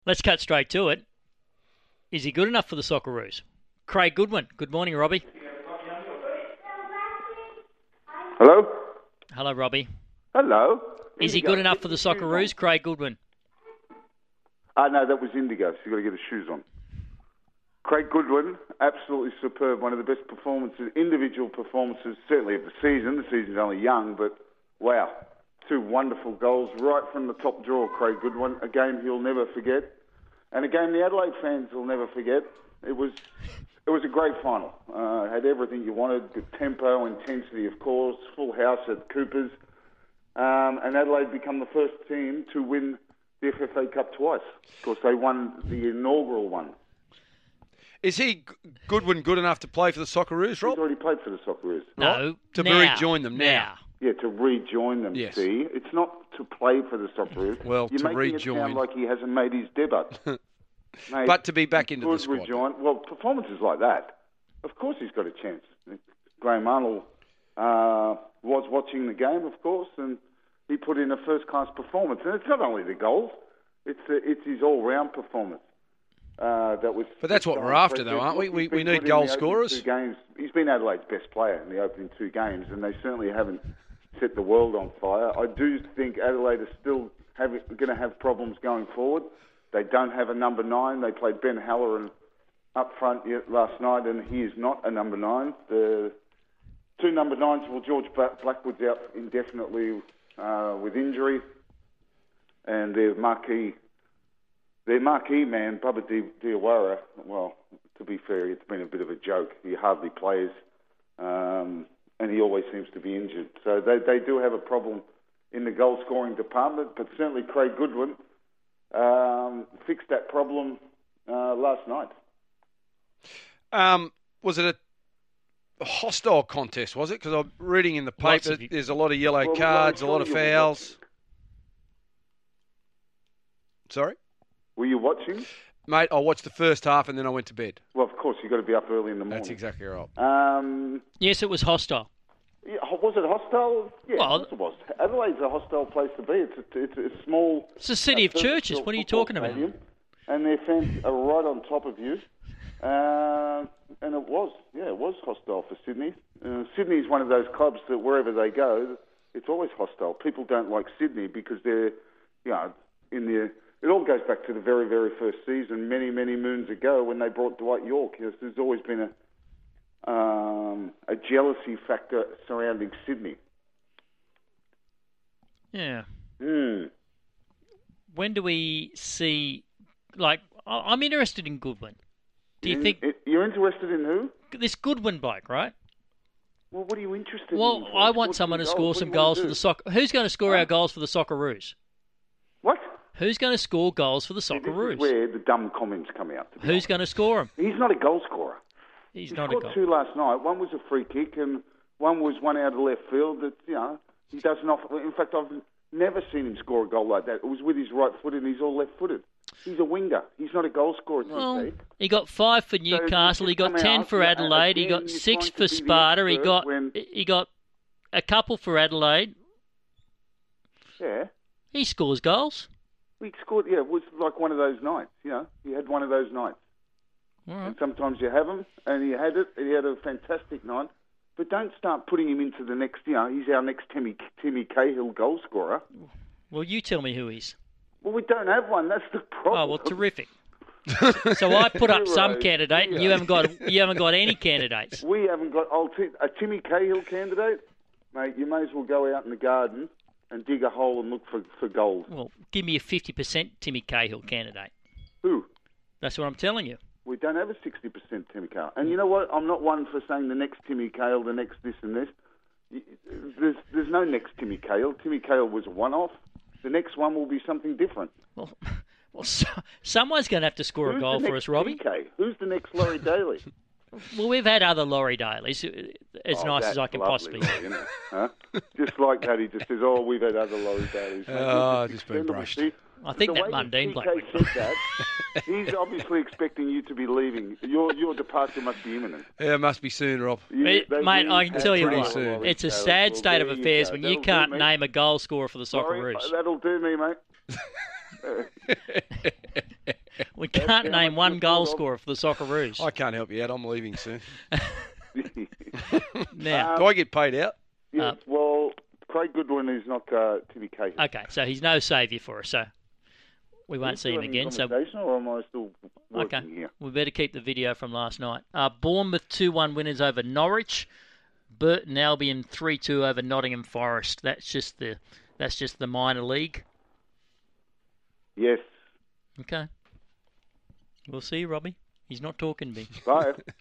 Let's cut straight to it. Is he good enough for the Socceroos? Craig Goodwin. Good morning, Robbie. Hello? Hello, Robbie. Hello? Is he Indigo. good enough Get for the your shoes Socceroos? Craig Goodwin. on. No, that was Indigo, so you've got to get his shoes on. Craig Goodwin, absolutely superb. One of the best performances, individual performances, certainly of the season. The season's only young, but wow. Two wonderful goals right from the top drawer, Craig Goodwin. A game he'll never forget. And a game the Adelaide fans will never forget. It was a great final. Had everything you wanted, good tempo, intensity, of course, full house at Coopers. And Adelaide become the first team to win the FFA Cup twice. Of course, they won the inaugural one. Is he Goodwin good enough to play for the Socceroos, Rob? He's already played for the Socceroos. No. To now. rejoin them now. Yeah, to rejoin them, Yes. see? It's not to play for the Socceroos. Well, You're to making rejoin. it sound like he hasn't made his debut. Mate, But to be back into the good squad. Rejoin. Well, performances like that, of course he's got a chance. Graham Arnold was watching the game, of course, and he put in a first-class performance. And it's not only the goals, it's his all-round performance. That was. But that's what we're after, though, aren't we? Look, We he's been need put in goal the opening scorers. 2 games. He's been Adelaide's best player in the opening 2 games, and they certainly haven't set the world on fire. I do think Adelaide are still going to have problems going forward. They don't have a number 9. They played Ben Halloran up front last night, and he is not a number 9. The 2 number 9s, well, George Blackwood's out indefinitely with injury, and their marquee man, Bubba Diawara, well, to be fair, it's been a bit of a joke. He hardly plays, and he always seems to be injured. So they do have a problem in the goal-scoring department, but certainly Craig Goodwin fixed that problem last night. Was it a hostile contest, was it? Because I'm reading in the Lots paper of- there's a lot of yellow Well, cards, a lot of you'll be fouls. Sorry? Were you watching? Mate, I watched the first half and then I went to bed. Well, of course, you've got to be up early in the morning. That's exactly right. Yes, it was hostile. Yeah, was it hostile? Yeah, Well- of course it was. Adelaide's a hostile place to be. It's a small... It's a city of churches. What are you talking about? Stadium, and their fans are right on top of you. And it was hostile for Sydney. Sydney is one of those clubs that wherever they go, it's always hostile. People don't like Sydney because they're, it all goes back to the very, very first season, many, many moons ago when they brought Dwight York. There's always been a jealousy factor surrounding Sydney. Yeah. Hmm. When do we see... I'm interested in Goodwin. Do you think... You're interested in who? This Goodwin bloke, right? Well, what are you interested in? Well, I want someone to score some goals for the Soccer... Who's going to score our goals for the Socceroos? What? Who's going to score goals for the This is Socceroos? where the dumb comments come out. Who's going to score them? He's not a goal scorer. He's He not a scored goal. 2 last night. One was a free kick, and one was one out of left field. That he doesn't offer. In fact, I've never seen him score a goal like that. It was with his right foot, and he's all left-footed. He's a winger. He's not a goal scorer. Well, he got 5 for Newcastle. He got come 10 out, for Adelaide. He again, got you're 6 trying to for be the Sparta. expert He got a couple for Adelaide. Yeah. He scores goals. He scored. Yeah, it was like one of those nights. He had one of those nights. All right. And sometimes you have him, and he had it. He had a fantastic night. But don't start putting him into the next. He's our next Timmy Cahill goal scorer. Well, you tell me who he's. Well, we don't have one. That's the problem. Oh, well, terrific. So I put up some Zero. candidate, and you haven't got any candidates. We haven't got a Timmy Cahill candidate, mate. You may as well go out in the garden and dig a hole and look for gold. Well, give me a 50% Timmy Cahill candidate. Who? That's what I'm telling you. We don't have a 60% Timmy Cahill. And you know what? I'm not one for saying the next Timmy Cahill, the next this and this. There's no next Timmy Cahill. Timmy Cahill was a one-off. The next one will be something different. Well, someone's going to have to score a goal for us, Robbie. PK? Who's the next Laurie Daly? Well, we've had other Laurie Dailies, as nice as I can possibly. Laurie, isn't it? Huh? Just like that, he just says, we've had other Laurie Dailies. Oh, just been brushed. See, I think the that way Mundine bloke PK went. said that, he's obviously expecting you to be leaving. Your departure must be imminent. Yeah, it must be soon, Rob. Mate, I can tell you pretty what, soon. it's a sad state of affairs when you can't name a goal scorer for the Sorry, Socceroos. that'll do me, mate. We can't how name much one you goal thought of. scorer for the Socceroos. I can't help you out. I'm leaving soon. Now, Do I get paid out? Yes, well, Craig Goodwin is not to be catered. okay, so he's no saviour for us, so we won't see him again. So Or am I still working okay, here? we better keep the video from last night. Bournemouth 2-1 winners over Norwich. Burton Albion 3-2 over Nottingham Forest. That's just the minor league. Yes. Okay. We'll see, Robbie. He's not talking to me. Bye.